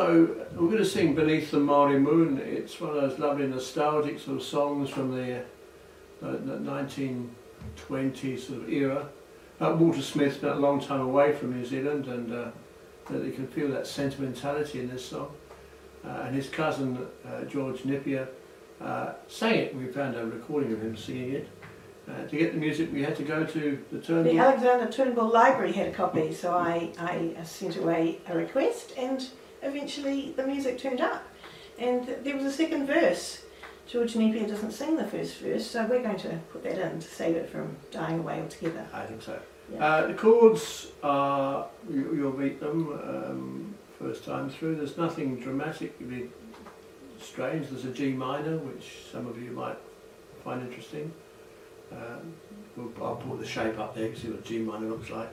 So we're going to sing Beneath the Maori Moon. It's one of those lovely nostalgic sort of songs from the 1920s sort of era. Walter Smith's been a long time away from New Zealand, and you can feel that sentimentality in this song. And his cousin George Napier sang it. We found a recording of him singing it. To get the music, we had to go to the Turnbull. The Alexander Turnbull Library had a copy, so I sent away a request, and eventually the music turned up. And there was a second verse. George Napier doesn't sing the first verse, so we're going to put that in to save it from dying away altogether. I think so. Yeah. The chords are, you'll meet them first time through. There's nothing dramatically strange. There's a G minor, which some of you might find interesting. I'll put the shape up there to see what G minor looks like.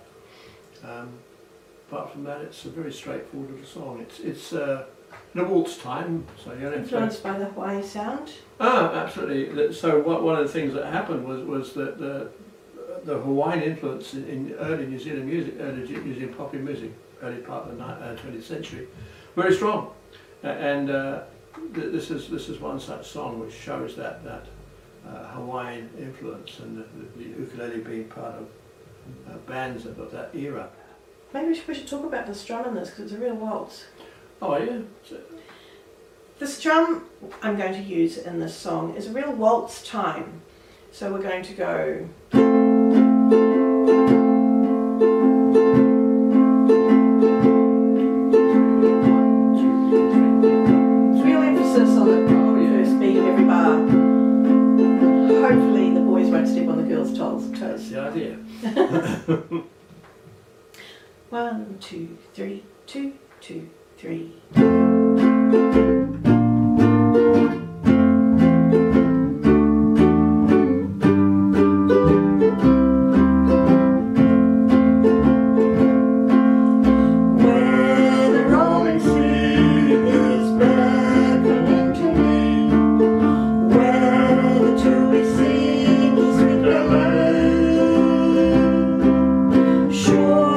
Apart from that, it's a very straightforward little song. It's in a waltz time, so you don't Influenced by the Hawaii sound? Absolutely. So one of the things that happened was that the Hawaiian influence in early New Zealand music, early New Zealand popular music, early part of the 20th century, very strong. And this is one such song which shows that Hawaiian influence, and the ukulele being part of bands of that era. Maybe we should talk about the strum in this, because it's a real waltz. Oh yeah. The strum I'm going to use in this song is a real waltz time. So we're going to go... Real emphasis on the first beat of every bar. Hopefully the boys won't step on the girls' toes. That's the idea. 1, 2, 3, 2, 2, 3.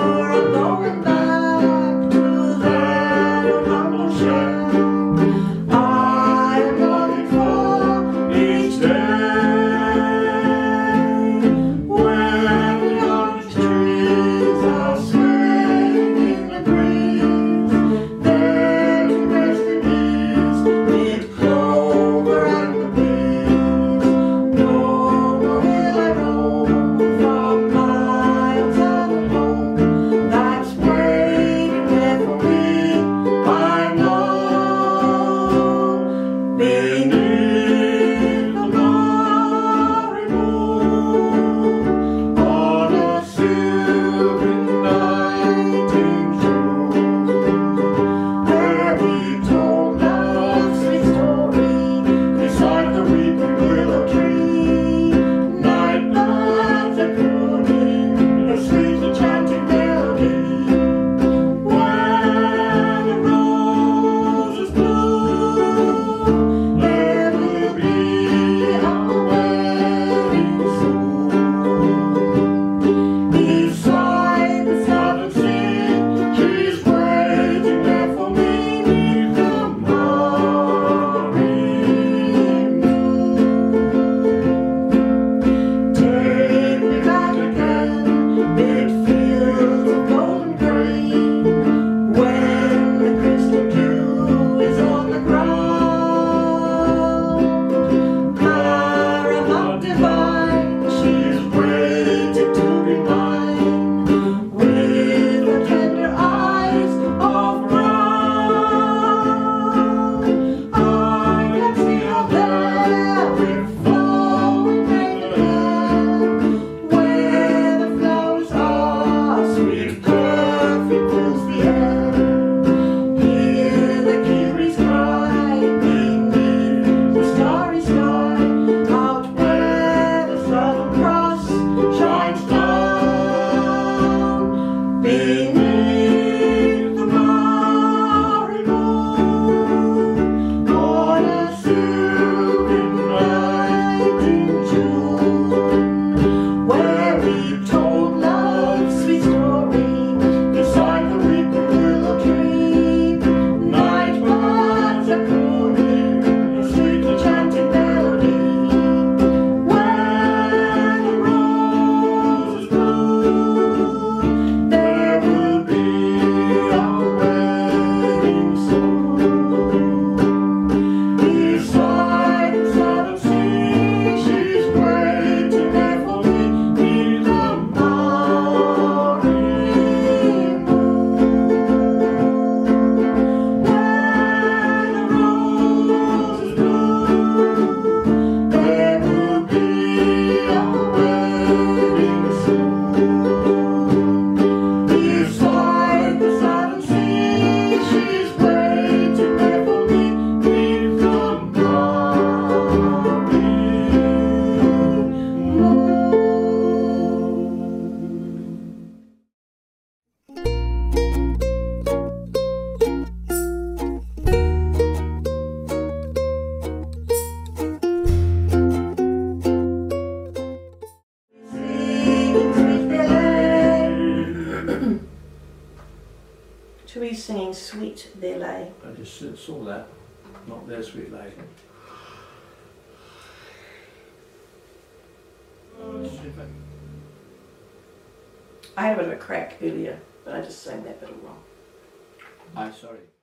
I you singing Sweet There Lay. I just saw that, not their sweet lady. I had a bit of a crack earlier, but I just sang that bit wrong. I'm sorry.